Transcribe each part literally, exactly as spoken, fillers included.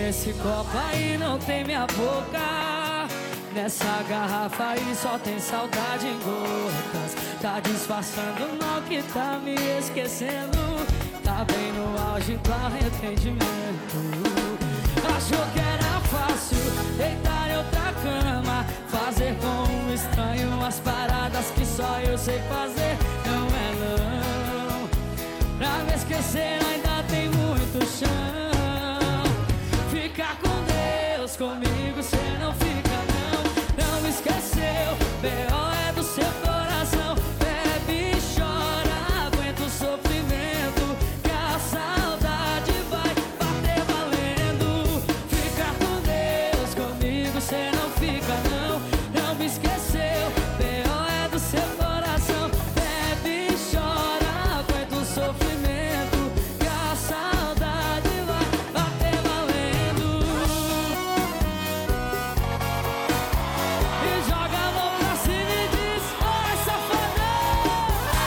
Nesse copo aí não tem minha boca, nessa garrafa aí só tem saudade em gotas. Tá disfarçando o mal que tá me esquecendo, tá bem no auge do arrependimento. Achou que era fácil deitar em outra cama, fazer com um estranho as paradas que só eu sei fazer. Não é não, pra me esquecer ainda tem muito chão. Fica com Deus, comigo cê não fica não. Não me esqueceu, B O é do seu coração. Bebe e chora, aguenta o sofrimento, que a saudade vai bater valendo. Fica com Deus, comigo cê não fica não. Não me esqueceu, B O é do seu coração. Bebe e chora, aguenta o sofrimento, que a saudade vai bater valendo. E joga a mão pra cima e diz: oi, safadão.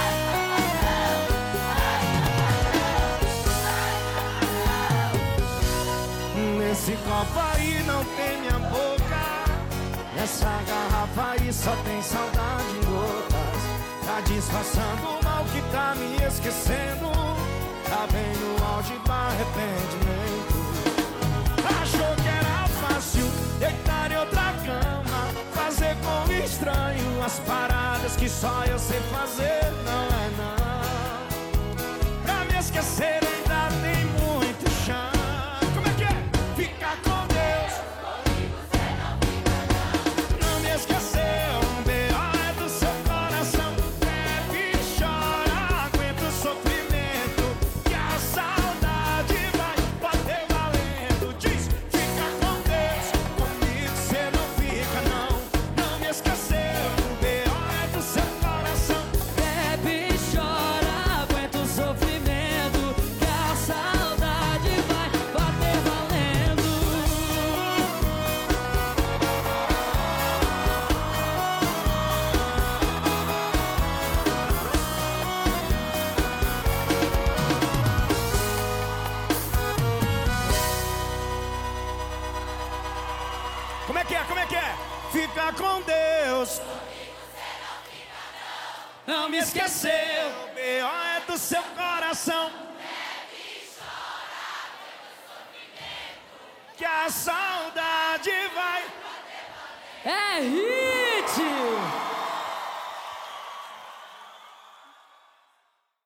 Nesse copo aí não tem minha boca, nessa garrafa aí só tem saudade em gotas. Tá disfarçando o mal que tá me esquecendo, tá bem no auge do arrependimento. Achou que era fácil deitar em outra cama, fazer com estranho as paradas que só eu sei fazer. Não é não, pra me esquecer ainda tem muito chão. Como é que é? Fica com Deus, não me esqueceu, B O é do seu coração. Bebe e chora, aguenta o sofrimento, que a saudade vai bater valendo. Diz: fica com Deus, comigo cê não fica não. Não me esqueceu, B O é do seu coração. Bebe e chora, aguenta o sofrimento, que a saudade vai bater valendo. Como é que é? Como é que é? Fica com Deus, Não me esqueceu, o B O é do seu coração. Que a saudade vai. é isso.